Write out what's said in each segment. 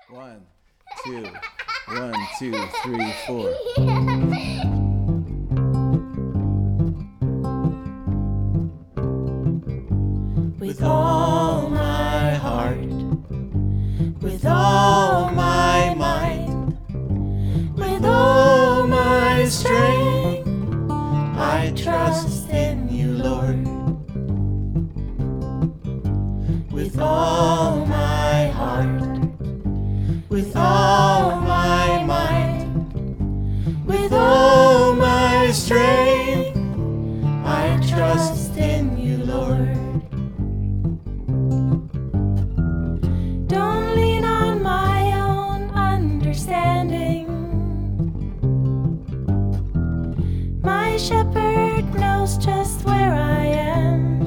One, two, 1, 2, 3, 4. With all my heart, with all my mind, with all my strength, I trust in you, Lord. With all my heart, with all my mind, with all my strength, I trust in you, Lord. Don't lean on my own understanding. My shepherd knows just where I am.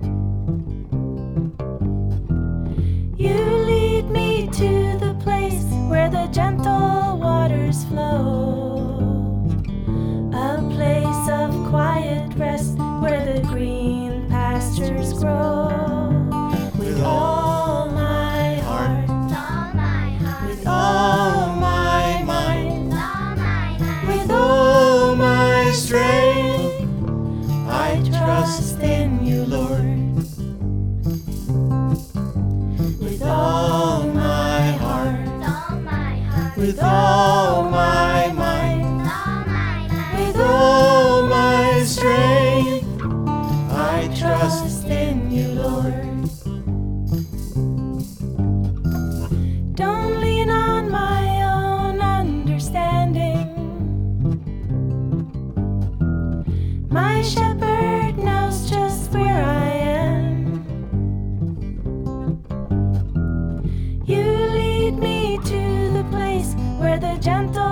You lead me to the place where the gentle waters flow, a place of quiet rest where the green pastures grow. With all my heart, with all my mind, with all my strength, I trust in you, Lord. With all my heart, with all my mind, with all my strength, I trust in you, Lord. Don't lean on my own understanding. My shepherd knows just where I am. You lead me to the place where the gentle